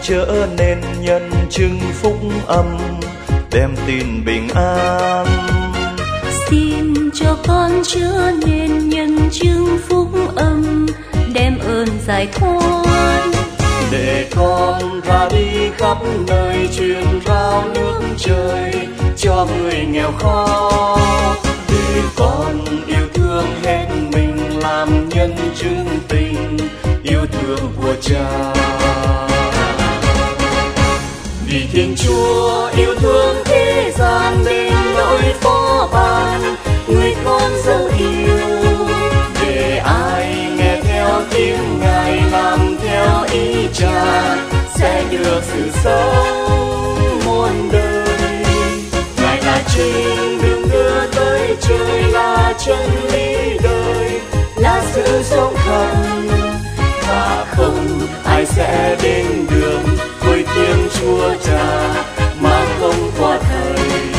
trở nên nhân chứng phúc âm, đem tin bình an. Xin cho con trở nên nhân chứng phúc âm, đem ơn giải thoát. Để con ra đi khắp nơi truyền rao nước trời cho người nghèo khó. Để con yêu thương hết mình làm nhân chứng tình yêu thương của Cha. Vì Thiên Chúa yêu thương thế gian đến nỗi phó ban người con dấu yêu. Để ai nghe theo tiếng Ngài làm theo ý Cha sẽ được sự sống muôn đời. Ngài là trên đường đưa tới trời, là chân lý đời, là sự sống thần, và không ai sẽ đến đường với Thiên Chúa Cha mà không qua Thầy.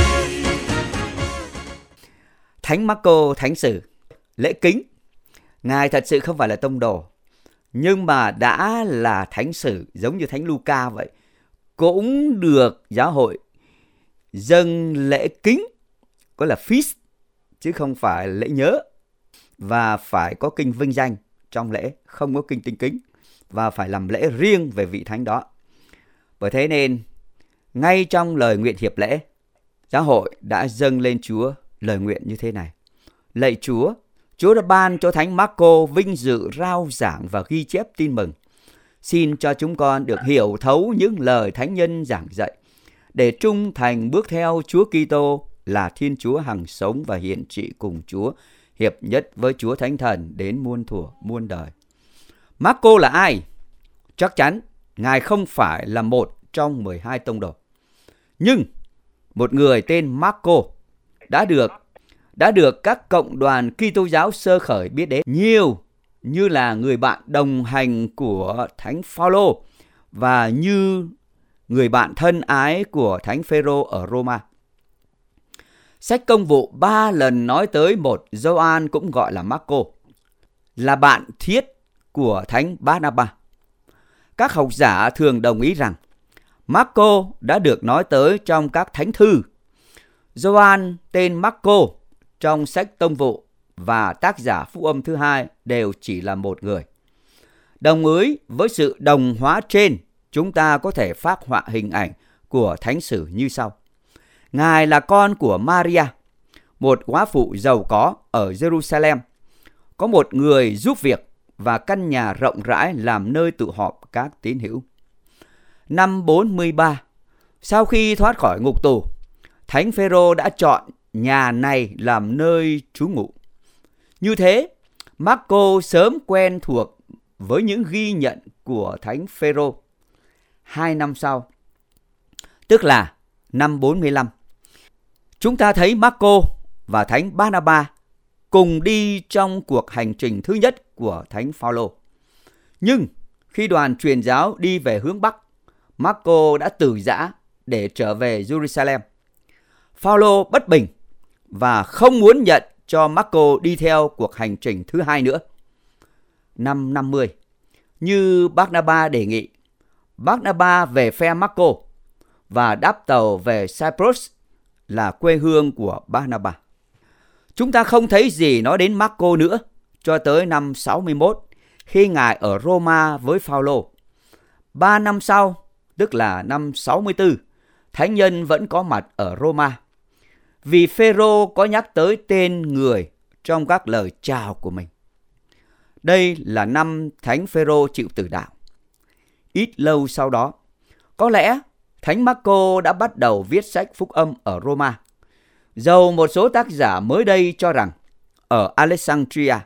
Thánh Marco thánh sử lễ kính. Ngài thật sự không phải là tông đồ, nhưng mà đã là thánh sử giống như thánh Luca vậy, cũng được giáo hội dâng lễ kính, có là feast chứ không phải lễ nhớ, và phải có kinh vinh danh trong lễ, không có kinh tinh kính, và phải làm lễ riêng về vị thánh đó. Bởi thế nên ngay trong lời nguyện hiệp lễ, giáo hội đã dâng lên Chúa lời nguyện như thế này: lạy Chúa, Chúa đã ban cho thánh Marco vinh dự rao giảng và ghi chép tin mừng. Xin cho chúng con được hiểu thấu những lời thánh nhân giảng dạy, để trung thành bước theo Chúa Kitô là Thiên Chúa hằng sống và hiện trị cùng Chúa, hiệp nhất với Chúa Thánh Thần đến muôn thuở muôn đời. Marco là ai? Chắc chắn Ngài không phải là một trong 12 tông đồ. Nhưng một người tên Marco đã được các cộng đoàn Kitô giáo sơ khởi biết đến nhiều, như là người bạn đồng hành của Thánh Phaolô và như người bạn thân ái của Thánh Phêrô ở Roma. Sách Công vụ 3 lần nói tới một Gioan cũng gọi là Marco, là bạn thiết của Thánh Barnabas. Các học giả thường đồng ý rằng Marco đã được nói tới trong các thánh thư. Gioan tên Marco trong sách Tông vụ và tác giả Phúc âm thứ hai đều chỉ là một người. Đồng ý với sự đồng hóa trên, chúng ta có thể phác họa hình ảnh của thánh sử như sau. Ngài là con của Maria, một góa phụ giàu có ở Jerusalem, có một người giúp việc và căn nhà rộng rãi làm nơi tụ họp các tín hữu. Năm 43, sau khi thoát khỏi ngục tù, Thánh Phêrô đã chọn nhà này làm nơi trú ngụ. Như thế, Marco sớm quen thuộc với những ghi nhận của Thánh Phêrô. 2 năm sau, tức là năm 45, chúng ta thấy Marco và Thánh Barnabas cùng đi trong cuộc hành trình thứ nhất của Thánh Phaolô. Nhưng khi đoàn truyền giáo đi về hướng Bắc, Marco đã từ giã để trở về Jerusalem. Phaolô bất bình và không muốn nhận cho Marco đi theo cuộc hành trình thứ hai nữa. Năm 50, như Barnabas đề nghị, Barnabas về phe Marco và đáp tàu về Cyprus là quê hương của Barnabas. Chúng ta không thấy gì nói đến Marco nữa cho tới năm 61, khi Ngài ở Roma với Phaolô. 3 năm sau, tức là năm 64, thánh nhân vẫn có mặt ở Roma, vì Phêrô có nhắc tới tên người trong các lời chào của mình. Đây là năm Thánh Phêrô chịu tử đạo. Ít lâu sau đó, có lẽ Thánh Marco đã bắt đầu viết sách phúc âm ở Roma, dầu một số tác giả mới đây cho rằng ở Alexandria.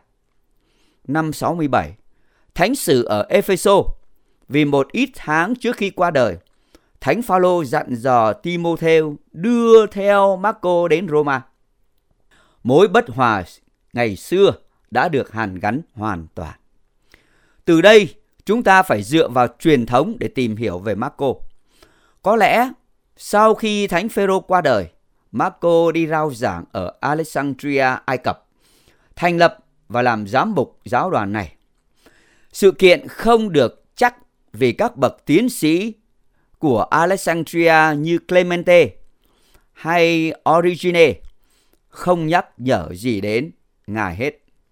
Năm 67, thánh sử ở Epheso, vì một ít tháng trước khi qua đời, Thánh Phaolô dặn dò Timotheo đưa theo Marco đến Roma. Mối bất hòa ngày xưa đã được hàn gắn hoàn toàn. Từ đây, chúng ta phải dựa vào truyền thống để tìm hiểu về Marco. Có lẽ sau khi Thánh Phêrô qua đời, Marco đi rao giảng ở Alexandria, Ai Cập, thành lập và làm giám mục giáo đoàn này. Sự kiện không được chắc vì các bậc tiến sĩ của Alexandria như Clemente hay Origene không nhắc nhở gì đến Ngài hết.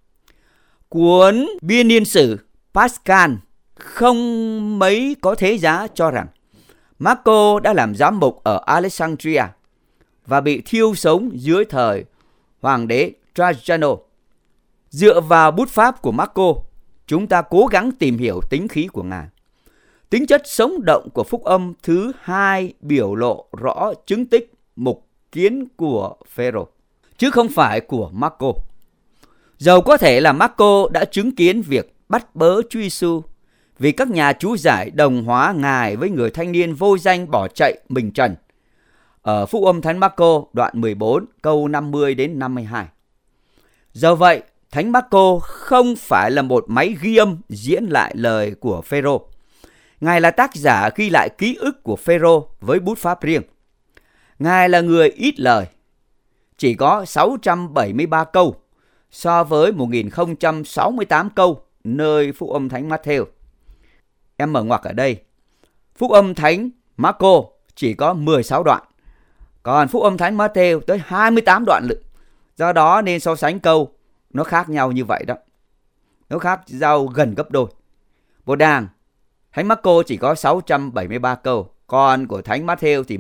Cuốn Biên niên sử Pascal không mấy có thế giá cho rằng Marco đã làm giám mục ở Alexandria và bị thiêu sống dưới thời hoàng đế Trajano. Dựa vào bút pháp của Marco, chúng ta cố gắng tìm hiểu tính khí của Ngài. Tính chất sống động của phúc âm thứ 2 biểu lộ rõ chứng tích mục kiến của Phêrô, chứ không phải của Marco. Dầu có thể là Marco đã chứng kiến việc bắt bớ Chúa Giêsu vì các nhà chú giải đồng hóa Ngài với người thanh niên vô danh bỏ chạy mình trần ở phúc âm Thánh Marco đoạn 14 câu 50 đến 52. Do vậy, Thánh Marco không phải là một máy ghi âm diễn lại lời của Phêrô. Ngài là tác giả ghi lại ký ức của Phêrô với bút pháp riêng. Ngài là người ít lời, chỉ có 673 câu so với 1068 câu nơi phúc âm Thánh Matthew. Em mở ngoặc ở đây. Phúc âm Thánh Marco chỉ có 16 đoạn, còn phúc âm Thánh Matthew tới 28 đoạn lận. Do đó nên so sánh câu nó khác nhau như vậy đó. Nó khác nhau gần gấp đôi. Một đàng, Thánh Marco chỉ có 673 câu, còn của Thánh Matthew thì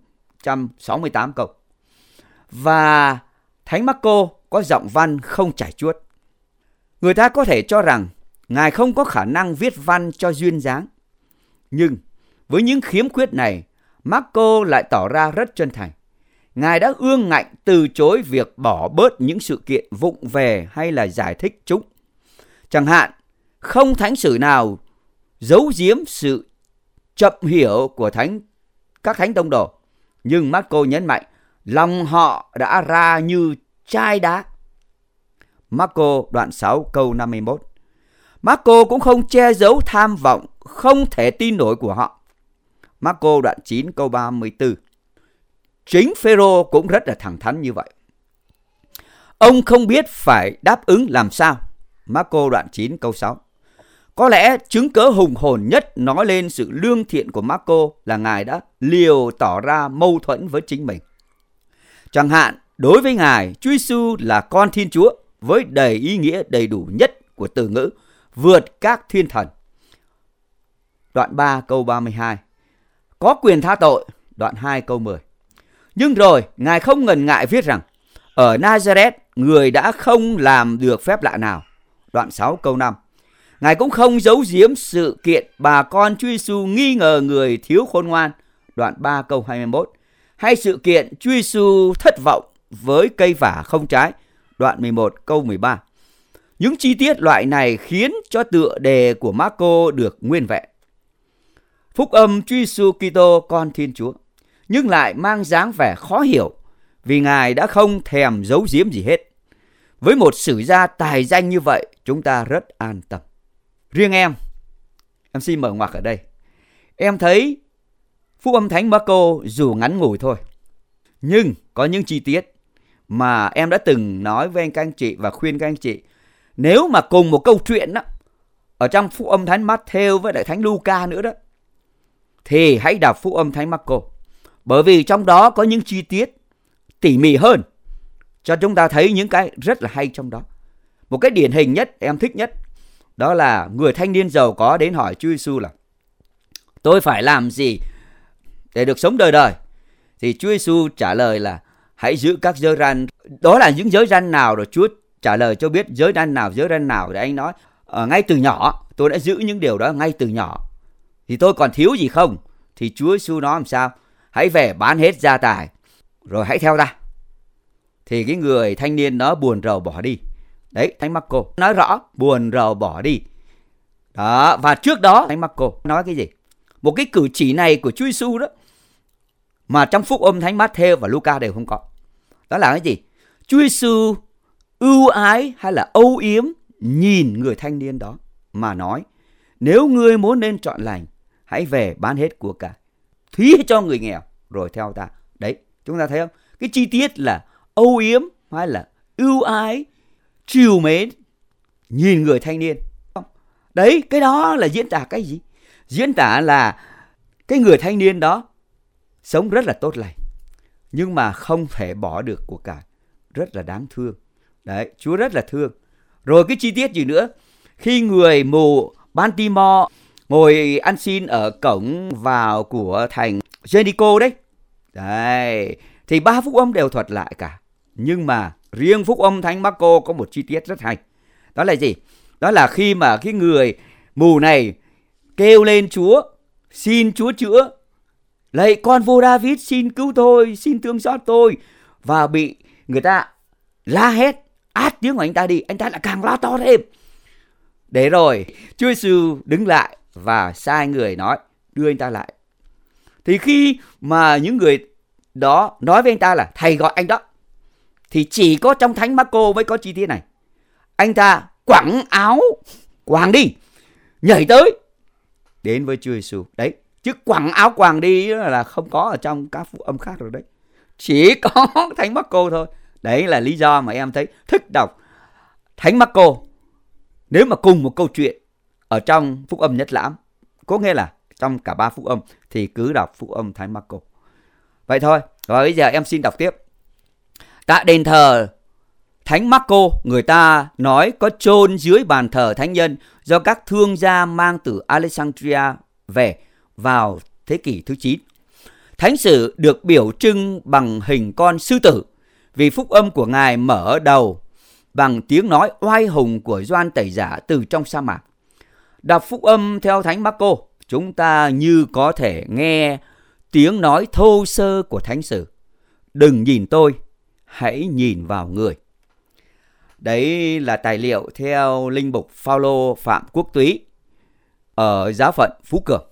1068 câu. Và Thánh Marco có giọng văn không chảy chuốt. Người ta có thể cho rằng Ngài không có khả năng viết văn cho duyên dáng. Nhưng với những khiếm khuyết này, Marco lại tỏ ra rất chân thành. Ngài đã ương ngạnh từ chối việc bỏ bớt những sự kiện vụng về hay là giải thích chúng. Chẳng hạn, không thánh sử nào giấu giếm sự chậm hiểu của các thánh tông đồ. Nhưng Marco nhấn mạnh, lòng họ đã ra như chai đá. Marco đoạn 6 câu 51. Marco cũng không che giấu tham vọng không thể tin nổi của họ. Marco đoạn 9 câu 34. Chính Phêrô cũng rất là thẳng thắn như vậy. Ông không biết phải đáp ứng làm sao. Marco đoạn 9 câu 6. Có lẽ chứng cớ hùng hồn nhất nói lên sự lương thiện của Marco là Ngài đã liều tỏ ra mâu thuẫn với chính mình. Chẳng hạn, đối với Ngài, Chúa Giêsu là con Thiên Chúa với đầy ý nghĩa đầy đủ nhất của từ ngữ, vượt các thiên thần. Đoạn 3 câu 32. Có quyền tha tội. Đoạn 2 câu 10. Nhưng rồi, Ngài không ngần ngại viết rằng, ở Nazareth, người đã không làm được phép lạ nào. Đoạn 6 câu 5. Ngài cũng không giấu giếm sự kiện bà con Chúa Giêsu nghi ngờ người thiếu khôn ngoan. Đoạn 3 câu 21. Hay sự kiện Chúa Giêsu thất vọng với cây vả không trái. Đoạn 11 câu 13. Những chi tiết loại này khiến cho tựa đề của Marco được nguyên vẹn. Phúc âm Chúa Giêsu Kitô con Thiên Chúa, nhưng lại mang dáng vẻ khó hiểu vì Ngài đã không thèm giấu giếm gì hết. Với một sử gia tài danh như vậy, chúng ta rất an tâm. Riêng em xin mở ngoặc ở đây. Em thấy Phúc âm Thánh Marco dù ngắn ngủi thôi, nhưng có những chi tiết mà em đã từng nói với các anh chị và khuyên các anh chị. Nếu mà cùng một câu chuyện đó, ở trong Phúc âm Thánh Matthew với lại Thánh Luca nữa đó, thì hãy đọc Phúc âm Thánh Marco. Bởi vì trong đó có những chi tiết tỉ mỉ hơn, cho chúng ta thấy những cái rất là hay trong đó. Một cái điển hình nhất, em thích nhất, đó là người thanh niên giàu có đến hỏi Chúa Giêsu là tôi phải làm gì để được sống đời đời? Thì Chúa Giêsu trả lời là hãy giữ các giới răn. Đó là những giới răn nào? Rồi Chúa trả lời cho biết giới răn nào. Để anh nói ngay từ nhỏ tôi đã giữ những điều đó ngay từ nhỏ. Thì tôi còn thiếu gì không? Thì Chúa Giêsu nói làm sao? Hãy về bán hết gia tài rồi hãy theo ta. Thì cái người thanh niên đó buồn rầu bỏ đi. Đấy, Thánh Marco nói rõ buồn rầu bỏ đi. Đó, và trước đó Thánh Marco nói cái gì? Một cái cử chỉ này của Chúa Giêsu đó mà trong Phúc âm Thánh Matthew và Luca đều không có. Đó là cái gì? Chúa Giêsu ưu ái hay là âu yếm nhìn người thanh niên đó mà nói, nếu ngươi muốn nên trọn lành, hãy về bán hết của cải, thí cho người nghèo rồi theo ta. Đấy, chúng ta thấy không? Cái chi tiết là âu yếm hay là ưu ái, trìu mến nhìn người thanh niên. Đấy, cái đó là diễn tả cái gì? Diễn tả là Cái người thanh niên đó sống rất là tốt lành, nhưng mà không thể bỏ được của cải, rất là đáng thương. Đấy, Chúa rất là thương. Rồi cái chi tiết gì nữa, khi người mù Baltimore ngồi ăn xin ở cổng vào của thành Jericho đấy, đấy, thì 3 phúc âm đều thuật lại cả. Nhưng mà riêng phúc âm Thánh Marco có một chi tiết rất hay. Đó là gì? Đó là khi mà cái người mù này kêu lên Chúa, xin Chúa chữa, lạy con vua David xin cứu tôi, xin thương xót tôi, và bị người ta la hét át tiếng của anh ta đi, anh ta lại càng la to thêm. Để rồi Chúa Giêsu đứng lại và sai người nói đưa anh ta lại. Thì khi mà những người đó nói với anh ta là thầy gọi anh đó, thì chỉ có trong Thánh Marco mới có chi tiết này. Anh ta quẳng áo, quàng đi, nhảy tới đến với Chúa Giêsu. Đấy, chứ quẳng áo quàng đi là không có ở trong các phúc âm khác rồi đấy. Chỉ có Thánh Marco thôi. Đấy là lý do mà em thấy thích đọc Thánh Marco. Nếu mà cùng một câu chuyện ở trong phúc âm Nhất Lãm, có nghĩa là trong cả 3 phúc âm, thì cứ đọc phúc âm Thánh Marco. Vậy thôi. Rồi bây giờ em xin đọc tiếp. Tại đền thờ Thánh Marco, người ta nói có chôn dưới bàn thờ thánh nhân do các thương gia mang từ Alexandria về vào thế kỷ thứ 9. Thánh sử được biểu trưng bằng hình con sư tử, vì phúc âm của Ngài mở đầu bằng tiếng nói oai hùng của Gioan Tẩy Giả từ trong sa mạc. Đọc phúc âm theo Thánh Marco, chúng ta như có thể nghe tiếng nói thô sơ của thánh sử. Đừng nhìn tôi, hãy nhìn vào người. Đấy là tài liệu theo linh mục Phaolô Phạm Quốc Túy ở giáo phận Phú Cường.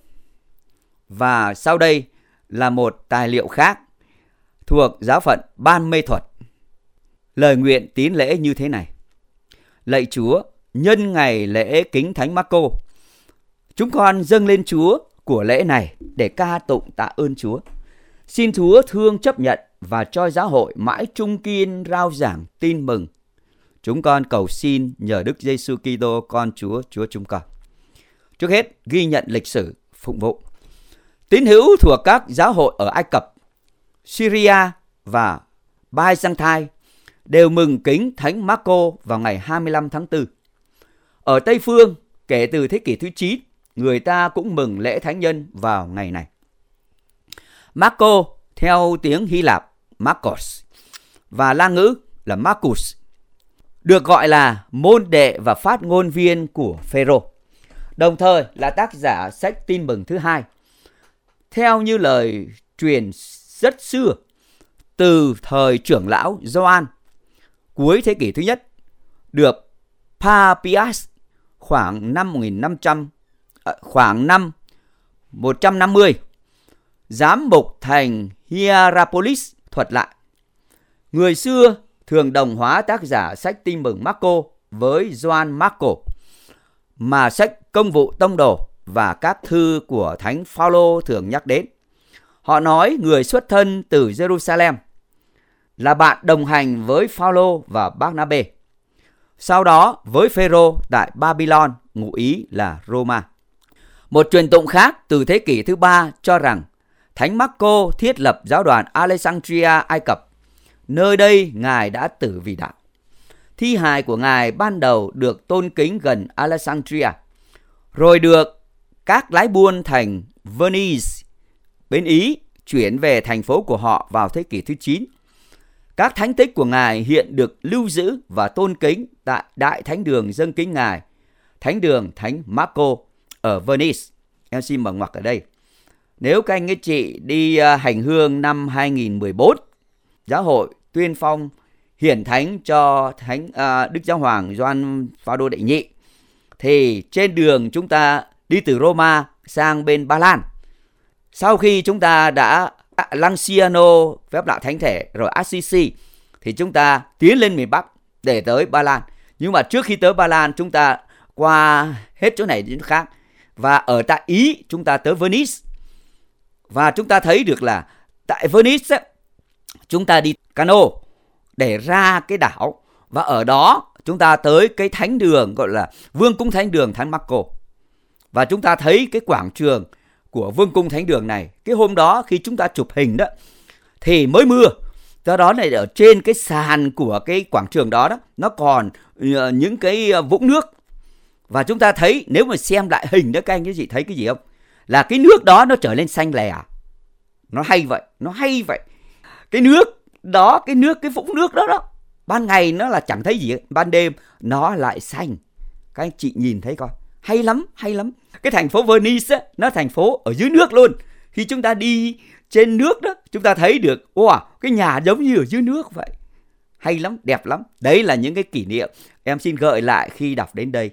Và sau đây là một tài liệu khác thuộc giáo phận Ban Mê Thuật. Lời nguyện tín lễ như thế này: lạy Chúa, nhân ngày lễ kính Thánh Marco, chúng con dâng lên Chúa của lễ này để ca tụng tạ ơn Chúa. Xin Chúa thương chấp nhận và cho giáo hội mãi trung kiên rao giảng tin mừng. Chúng con cầu xin nhờ Đức Giêsu Kitô con Chúa, Chúa chúng con. Trước hết ghi nhận lịch sử phụng vụ. Tín hữu thuộc các giáo hội ở Ai Cập, Syria và Byzantine đều mừng kính Thánh Marco vào ngày 25 tháng 4. Ở Tây Phương, kể từ thế kỷ thứ 9, người ta cũng mừng lễ thánh nhân vào ngày này. Marco theo tiếng Hy Lạp Marcos và La ngữ là Marcus, được gọi là môn đệ và phát ngôn viên của Phêrô, đồng thời là tác giả sách tin mừng thứ 2. Theo như lời truyền rất xưa, từ thời trưởng lão Gioan cuối thế kỷ thứ nhất, được Papias khoảng năm 150, giám mục thành Hierapolis thuật lại. Người xưa thường đồng hóa tác giả sách tin mừng Marco với Gioan Marco, mà sách Công vụ Tông đồ và các thư của Thánh Phaolô thường nhắc đến. Họ nói người xuất thân từ Jerusalem, là bạn đồng hành với Phaolô và Barnabê, sau đó với Phêrô tại Babylon, ngụ ý là Roma. Một truyền tụng khác từ thế kỷ thứ 3 cho rằng Thánh Marco thiết lập giáo đoàn Alexandria, Ai Cập. Nơi đây Ngài đã tử vì đạo. Thi hài của Ngài ban đầu được tôn kính gần Alexandria, rồi được các lái buôn thành Venice, bên Ý, chuyển về thành phố của họ vào thế kỷ thứ 9. Các thánh tích của Ngài hiện được lưu giữ và tôn kính tại Đại Thánh đường dâng kính Ngài, Thánh đường Thánh Marco ở Venice. Em xin mở ngoặc ở đây. Nếu các anh chị đi hành hương năm 2014, giáo hội tuyên phong hiển thánh cho Thánh Đức Giáo Hoàng Gioan Phaolô đệ nhị, thì trên đường chúng ta đi từ Roma sang bên Ba Lan. Sau khi chúng ta đã Lanciano, phép lạ thánh thể, rồi Assisi, thì chúng ta tiến lên miền Bắc để tới Ba Lan. Nhưng mà trước khi tới Ba Lan, chúng ta qua hết chỗ này đến chỗ khác. Và ở tại Ý, chúng ta tới Venice. Và chúng ta thấy được là tại Venice ấy, chúng ta đi cano để ra cái đảo. Và ở đó chúng ta tới cái thánh đường gọi là Vương cung Thánh đường Thánh Marco. Và chúng ta thấy cái quảng trường của Vương cung Thánh đường này. Cái hôm đó khi chúng ta chụp hình đó thì mới mưa. Do đó này, ở trên cái sàn của cái quảng trường đó, nó còn những cái vũng nước. Và chúng ta thấy, nếu mà xem lại hình đó, các anh chị thấy cái gì không? Là cái nước đó nó trở lên xanh lè. Nó hay vậy. Cái nước đó, cái vũng nước đó, ban ngày nó là chẳng thấy gì, ban đêm nó lại xanh. Các anh chị nhìn thấy coi, hay lắm. Cái thành phố Venice á, nó thành phố ở dưới nước luôn. Khi chúng ta đi trên nước đó, chúng ta thấy được, wow, cái nhà giống như ở dưới nước vậy. Hay lắm, đẹp lắm. Đấy là những cái kỷ niệm em xin gợi lại khi đọc đến đây.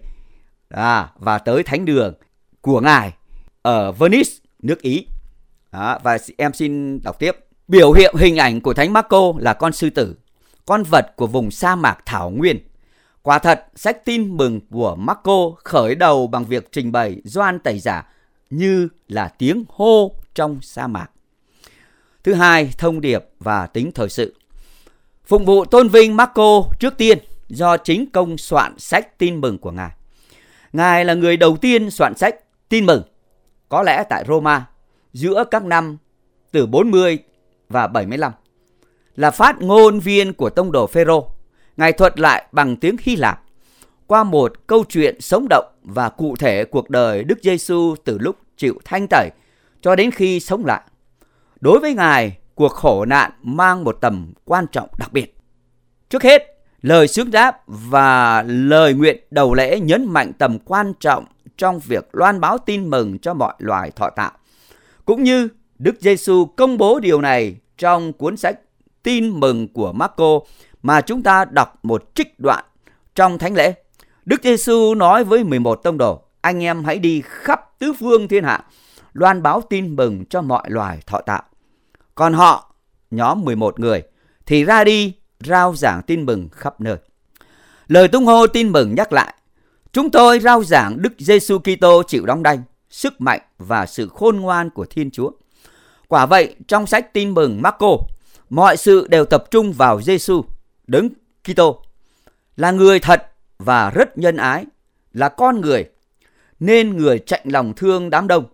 Và tới thánh đường của Ngài ở Venice, nước Ý. Và em xin đọc tiếp. Biểu hiện hình ảnh của Thánh Marco là con sư tử, con vật của vùng sa mạc thảo nguyên. Quả thật, sách tin mừng của Marco khởi đầu bằng việc trình bày Gioan Tẩy Giả như là tiếng hô trong sa mạc. Thứ hai, thông điệp và tính thời sự. Phục vụ tôn vinh Marco trước tiên do chính công soạn sách tin mừng của Ngài. Ngài là người đầu tiên soạn sách tin mừng, có lẽ tại Roma, giữa các năm từ 40 và 75. Là phát ngôn viên của tông đồ Phêrô, Ngài thuật lại bằng tiếng Hy Lạp qua một câu chuyện sống động và cụ thể cuộc đời Đức Giêsu từ lúc chịu thanh tẩy cho đến khi sống lại. Đối với Ngài, cuộc khổ nạn mang một tầm quan trọng đặc biệt. Trước hết, lời xướng đáp và lời nguyện đầu lễ nhấn mạnh tầm quan trọng trong việc loan báo tin mừng cho mọi loài thọ tạo. Cũng như Đức Giêsu công bố điều này trong cuốn sách tin mừng của Marco mà chúng ta đọc một trích đoạn trong thánh lễ. Đức Giêsu nói với 11 tông đồ: anh em hãy đi khắp tứ phương thiên hạ, loan báo tin mừng cho mọi loài thọ tạo. Còn họ, nhóm 11 người, thì ra đi rao giảng tin mừng khắp nơi. Lời tung hô tin mừng nhắc lại: chúng tôi rao giảng Đức Giêsu Kitô chịu đóng đanh, sức mạnh và sự khôn ngoan của Thiên Chúa. Quả vậy, trong sách tin mừng Marco, mọi sự đều tập trung vào Giêsu, Đấng Kitô, là người thật và rất nhân ái, là con người, nên người chạnh lòng thương đám đông.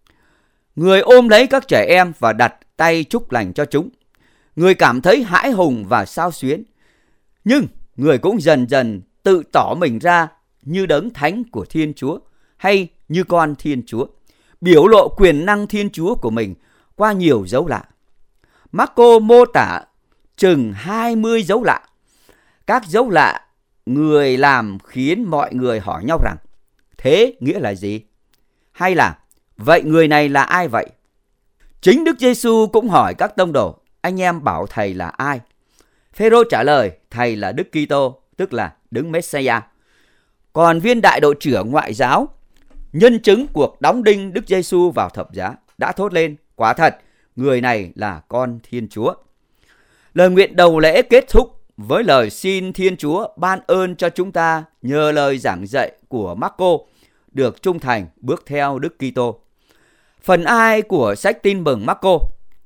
Người ôm lấy các trẻ em và đặt tay chúc lành cho chúng. Người cảm thấy hãi hùng và xao xuyến, nhưng người cũng dần dần tự tỏ mình ra như đấng thánh của Thiên Chúa hay như con Thiên Chúa, biểu lộ quyền năng Thiên Chúa của mình qua nhiều dấu lạ. Marco mô tả chừng 20 dấu lạ. Các dấu lạ người làm khiến mọi người hỏi nhau rằng: thế nghĩa là gì? Hay là vậy người này là ai vậy? Chính Đức Giêsu cũng hỏi các tông đồ: anh em bảo thầy là ai? Phêrô trả lời: thầy là Đức Kitô, tức là Đấng Messiah. Còn viên đại đội trưởng ngoại giáo, nhân chứng cuộc đóng đinh Đức Giêsu vào thập giá, đã thốt lên: quả thật, người này là con Thiên Chúa. Lời nguyện đầu lễ kết thúc với lời xin Thiên Chúa ban ơn cho chúng ta nhờ lời giảng dạy của Marco được trung thành bước theo Đức Kitô. Phần ai của sách tin mừng Marco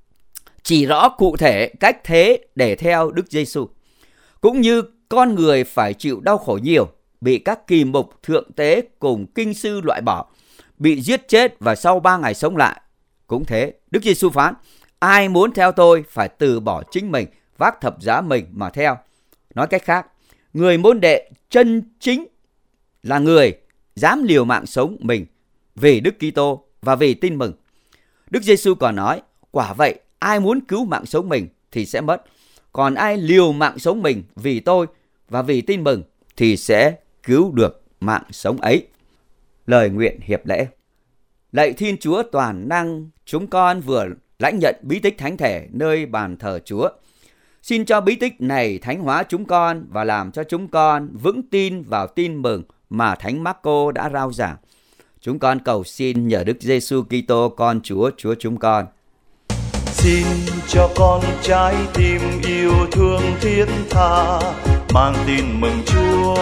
chỉ rõ cụ thể cách thế để theo Đức Giêsu, cũng như con người phải chịu đau khổ nhiều, bị các kỳ mục thượng tế cùng kinh sư loại bỏ, bị giết chết và sau 3 ngày sống lại. Cũng thế, Đức Giêsu phán: ai muốn theo tôi phải từ bỏ chính mình, vác thập giá mình mà theo. Nói cách khác, người môn đệ chân chính là người dám liều mạng sống mình vì Đức Kitô và vì tin mừng. Đức Giêsu còn nói: quả vậy, ai muốn cứu mạng sống mình thì sẽ mất, còn ai liều mạng sống mình vì tôi và vì tin mừng thì sẽ cứu được mạng sống ấy. Lời nguyện hiệp lễ. Lạy Thiên Chúa toàn năng, chúng con vừa lãnh nhận bí tích thánh thể nơi bàn thờ Chúa. Xin cho bí tích này thánh hóa chúng con và làm cho chúng con vững tin vào tin mừng mà Thánh Marco đã rao giảng. Chúng con cầu xin nhờ Đức Giêsu Kitô con Chúa, Chúa chúng con. Xin cho con trái tim yêu thương thiết tha, mang tin mừng Chúa.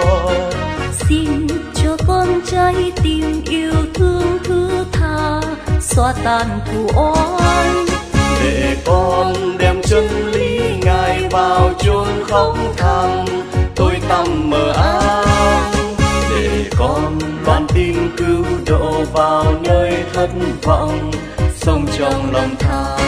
Xin cho con trái tim yêu thương thứ tha, xóa tan thù oán. Để con đem chân lý Ngài vào chốn khóc than, tối tăm mờ ám. Để con loan tin cứu độ vào nơi thất vọng, sống trong lòng than.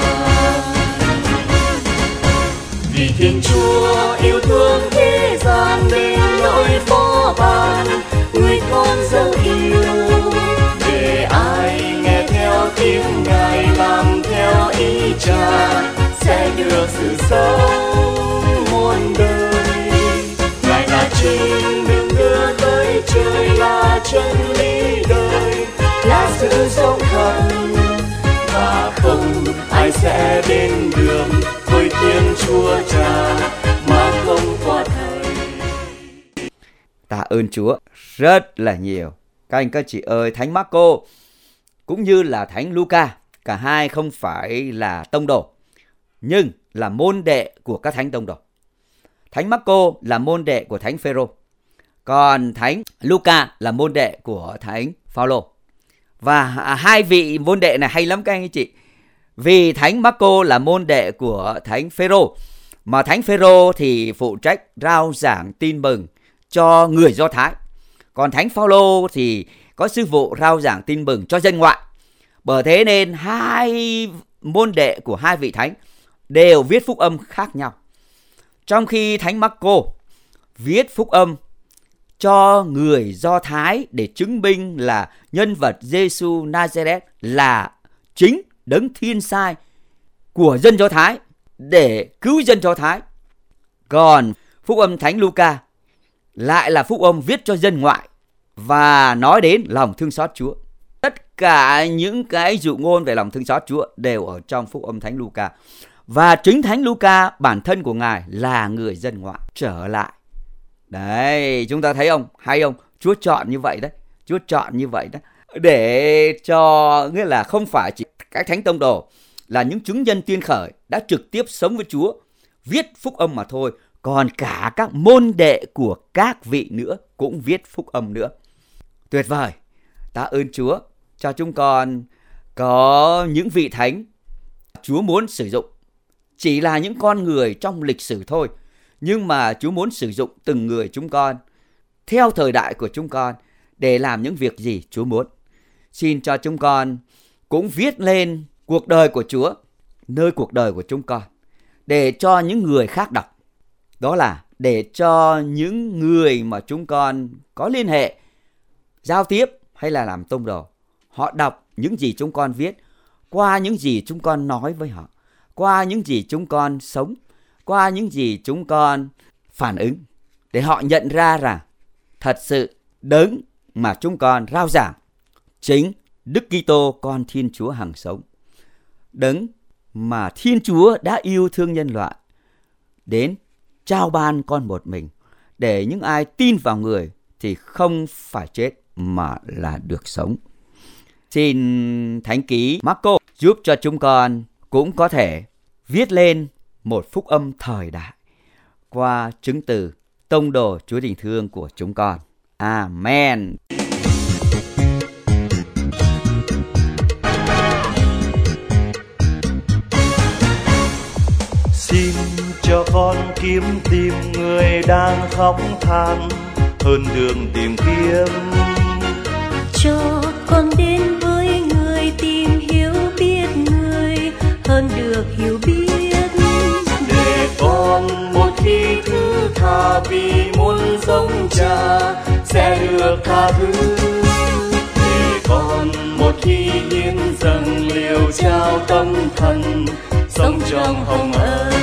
Vì Thiên Chúa yêu thương thế gian nên nỗi phó ban người con dấu yêu, để ai nghe theo tiếng Ngài làm theo ý Cha sẽ được sự sống muôn đời. Ngài là chính đường đưa tới trời, là chân lý đời, là sự sống thật, và không ai sẽ đến được với Thiên Chúa Cha mà không qua Thầy. Tạ ơn Chúa rất là nhiều. Các anh các chị ơi, Thánh Marco cũng như là Thánh Luca, cả hai không phải là tông đồ, nhưng là môn đệ của các thánh tông đồ. Thánh Marco là môn đệ của Thánh Phêrô, còn Thánh Luca là môn đệ của Thánh Phaolô. Và hai vị môn đệ này hay lắm các anh chị. Vì Thánh Marco là môn đệ của Thánh Phêrô, mà Thánh Phêrô thì phụ trách rao giảng tin mừng cho người Do Thái, còn Thánh Phaolô thì có sứ vụ rao giảng tin mừng cho dân ngoại. Bởi thế nên hai môn đệ của hai vị thánh đều viết phúc âm khác nhau. Trong khi Thánh Marco viết phúc âm cho người Do Thái để chứng minh là nhân vật Giêsu Nazareth là chính đấng thiên sai của dân Do Thái để cứu dân Do Thái. Còn phúc âm Thánh Luca lại là phúc âm viết cho dân ngoại và nói đến lòng thương xót Chúa. Tất cả những cái dụ ngôn về lòng thương xót Chúa đều ở trong phúc âm Thánh Luca. Và chính Thánh Luca, bản thân của Ngài là người dân ngoại trở lại. Đấy, chúng ta thấy không? Hay không? Chúa chọn như vậy đấy. Chúa chọn như vậy đấy. Để cho, nghĩa là không phải chỉ các thánh tông đồ là những chứng nhân tiên khởi đã trực tiếp sống với Chúa, viết phúc âm mà thôi. Còn cả các môn đệ của các vị nữa cũng viết phúc âm nữa. Tuyệt vời. Tạ ơn Chúa cho chúng con có những vị thánh Chúa muốn sử dụng. Chỉ là những con người trong lịch sử thôi, nhưng mà Chúa muốn sử dụng từng người chúng con theo thời đại của chúng con để làm những việc gì Chúa muốn. Xin cho chúng con cũng viết lên cuộc đời của Chúa nơi cuộc đời của chúng con, để cho những người khác đọc. Đó là để cho những người mà chúng con có liên hệ, giao tiếp hay là làm tông đồ, họ đọc những gì chúng con viết, qua những gì chúng con nói với họ, qua những gì chúng con sống, qua những gì chúng con phản ứng, để họ nhận ra rằng thật sự đấng mà chúng con rao giảng chính Đức Kitô con Thiên Chúa hằng sống, đấng mà Thiên Chúa đã yêu thương nhân loại đến trao ban con một mình, để những ai tin vào người thì không phải chết mà là được sống. Xin Thánh Ký Marco giúp cho chúng con cũng có thể viết lên một phúc âm thời đại qua chứng từ tông đồ Chúa tình thương của chúng con. Amen. Xin cho con kiếm tìm người đang khóc than hơn đường tìm kiếm. Cho con đến với người tìm hiểu biết người hơn được hiểu biết. Để con một khi thứ tha vì muốn giống Cha sẽ được tha thứ. Để con một khi hiến dâng liều trao tâm thần sống trong hồng ân.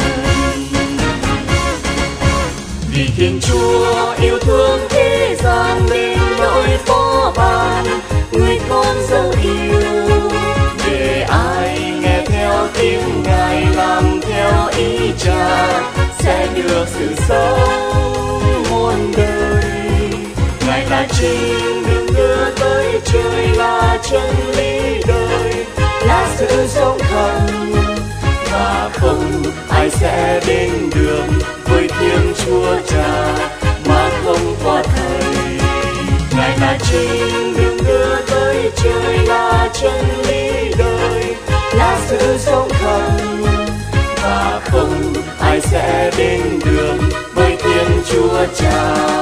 Vì Thiên Chúa yêu thương thế gian nên nỗi phó ban người con dấu yêu, để ai nghe theo tiếng Ngài làm theo ý Cha sẽ được sự sống muôn đời. Ngài là chính đường đưa tới trời, là chân lý đời, là sự sống thật, và không ai sẽ đến được với Thiên Chúa Cha mà không qua Thầy. Ngài là chính đường đưa tới trời, là chân lý đời, là sự sống thật, và không ai sẽ đến được với Thiên Chúa Cha